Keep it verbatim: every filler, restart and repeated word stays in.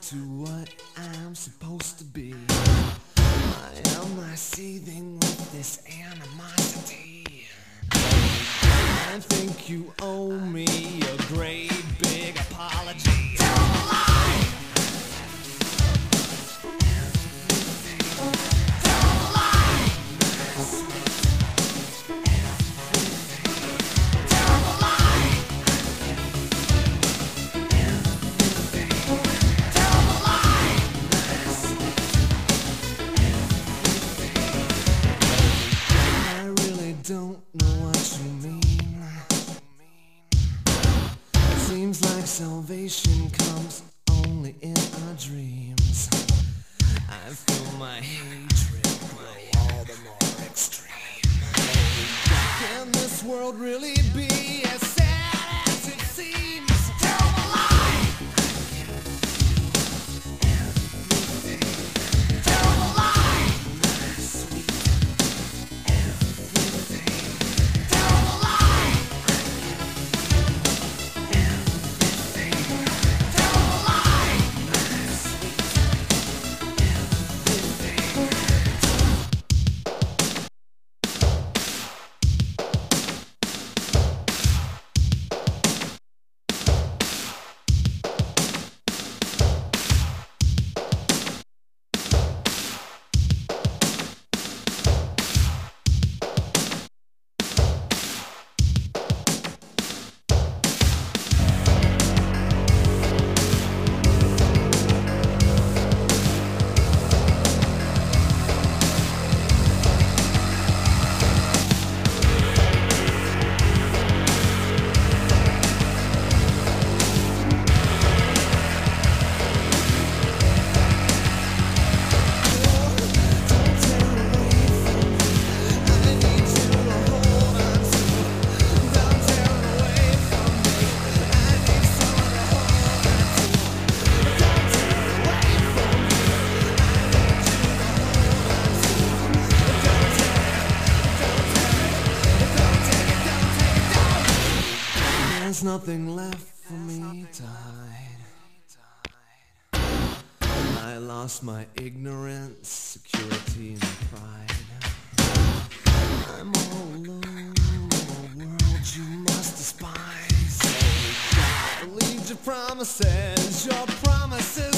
to what I'm supposed to be. Why am I seething with this animosity? I think you owe me a great big apology. Tell them a lie! Tell them a lie! Tell them a lie! Tell them a lie! I really don't know what you mean. Seems like salvation comes only in our dreams. I feel my hatred grow all the more extreme. Can this world really be as sad as it seems? Tell them a lie! Tell them a lie! Tell them a lie! There's nothing left for me to hide. I lost my ignorance, security, and pride. I'm all alone in a world you must despise. Believe your promises, your promises.